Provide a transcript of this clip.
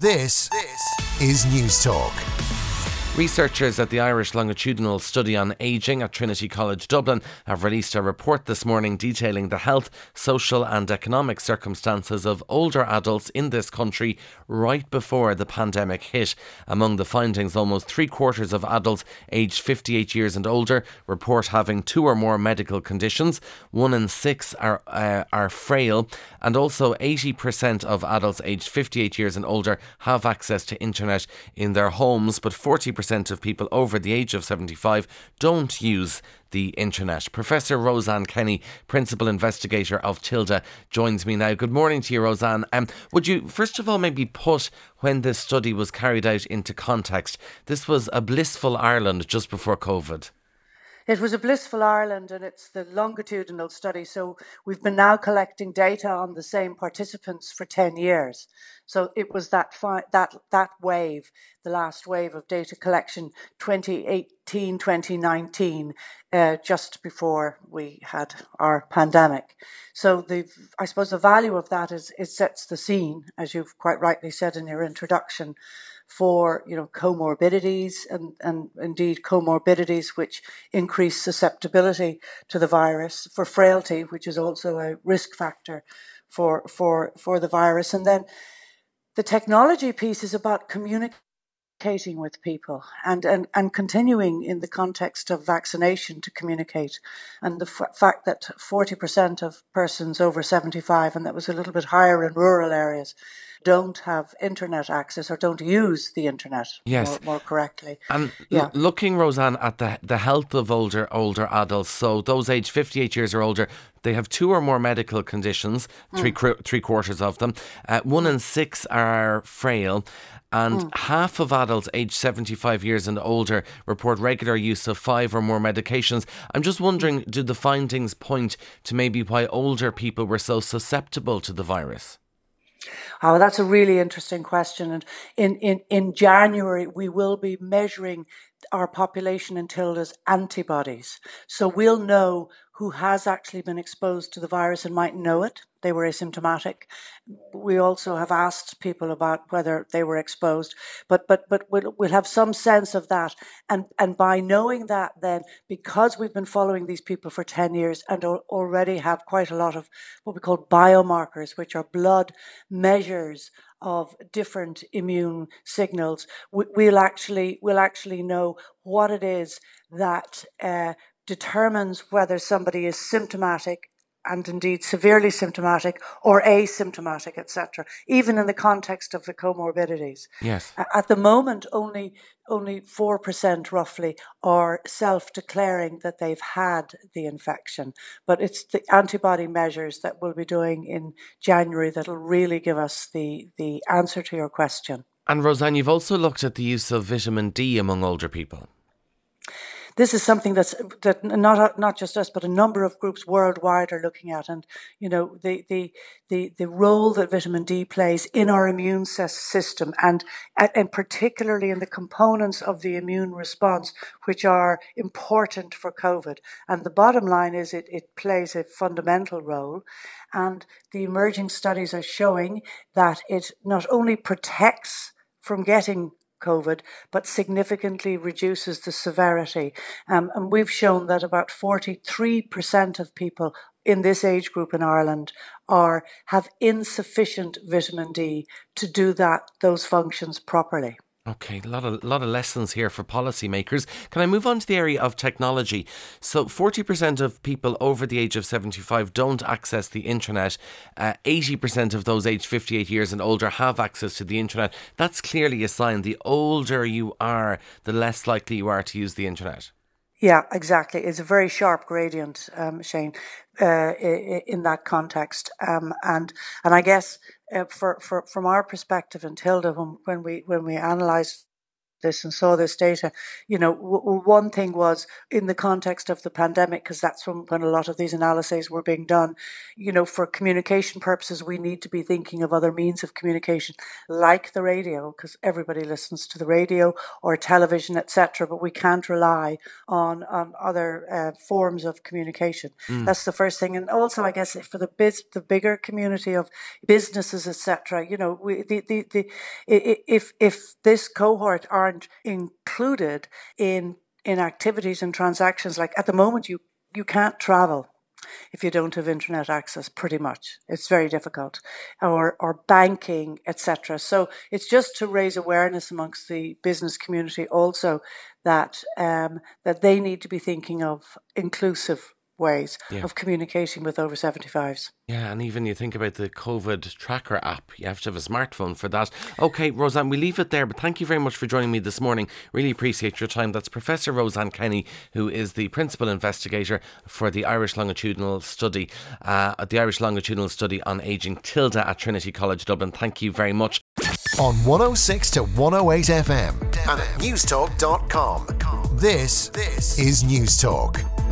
This is News Talk. Researchers at the Irish Longitudinal Study on Ageing at Trinity College Dublin have released a report this morning detailing the health, social and economic circumstances of older adults in this country right before the pandemic hit. Among the findings, almost 3/4 of adults aged 58 years and older report having 2 or more medical conditions. 1 in 6 are frail, and also 80% of adults aged 58 years and older have access to internet in their homes, but 40% of people over the age of 75 don't use the internet. Professor Roseanne Kenny, Principal Investigator of Tilda, joins me now. Good morning to you, Roseanne. Would you first of all maybe put when this study was carried out into context? This was a blissful Ireland just before COVID. It was a blissful Ireland, and it's the longitudinal study. So we've been now collecting data on the same participants for 10 years. So it was that wave, the last wave of data collection, 2018, 2019, just before we had our pandemic. So I suppose the value of that is it sets the scene, as you've quite rightly said in your introduction, for comorbidities and indeed comorbidities which increase susceptibility to the virus, for frailty, which is also a risk factor for the virus. And then the technology piece is about communicating with people and continuing in the context of vaccination to communicate. And the fact that 40% of persons over 75, and that was a little bit higher in rural areas, don't have internet access or don't use the internet more correctly. And looking, Roseanne, at the health of older adults, so those aged 58 years or older, they have 2 or more medical conditions, 3/4 of them. 1 in 6 are frail, and half of adults aged 75 years and older report regular use of 5 or more medications. I'm just wondering, do the findings point to maybe why older people were so susceptible to the virus? Oh, that's a really interesting question. And in January, we will be measuring our population in Tilda's antibodies. So we'll know who has actually been exposed to the virus and might know it. They were asymptomatic. We also have asked people about whether they were exposed, but we'll have some sense of that. And by knowing that, then, because we've been following these people for 10 years and already have quite a lot of what we call biomarkers, which are blood measures of different immune signals, we'll actually know what it is that determines whether somebody is symptomatic and indeed severely symptomatic or asymptomatic, etc., even in the context of the comorbidities. Yes. At the moment, only 4% roughly are self-declaring that they've had the infection. But it's the antibody measures that we'll be doing in January that'll really give us the answer to your question. And Roseanne, you've also looked at the use of vitamin D among older people. This is something that not just us, but a number of groups worldwide are looking at, and the role that vitamin D plays in our immune system, and particularly in the components of the immune response, which are important for COVID. And the bottom line is it plays a fundamental role, and the emerging studies are showing that it not only protects from getting COVID, but significantly reduces the severity. And we've shown that about 43% of people in this age group in Ireland have insufficient vitamin D to do those functions properly. Okay, a lot of lessons here for policymakers. Can I move on to the area of technology? So 40% of people over the age of 75 don't access the internet. 80% of those aged 58 years and older have access to the internet. That's clearly a sign the older you are, the less likely you are to use the internet. Yeah, exactly. It's a very sharp gradient, Shane, in that context. And I guess from our perspective in Tilda, when we analysed this and saw this data, one thing was in the context of the pandemic, because that's when a lot of these analyses were being done, for communication purposes, we need to be thinking of other means of communication like the radio, because everybody listens to the radio or television, etc. But we can't rely on other forms of communication. That's the first thing. And also, I guess, for the bigger community of businesses, etc., if this cohort aren't included in activities and transactions, like at the moment, you can't travel if you don't have internet access, pretty much. It's very difficult. Or banking, etc. So it's just to raise awareness amongst the business community also that they need to be thinking of inclusive ways of communicating with over 75s. Yeah, and even you think about the COVID tracker app, you have to have a smartphone for that. OK, Roseanne, we leave it there, but thank you very much for joining me this morning. Really appreciate your time. That's Professor Roseanne Kenny, who is the Principal Investigator for the Irish Longitudinal Study, on Ageing, TILDA, at Trinity College Dublin. Thank you very much. On 106 to 108 FM and at newstalk.com. This is Newstalk.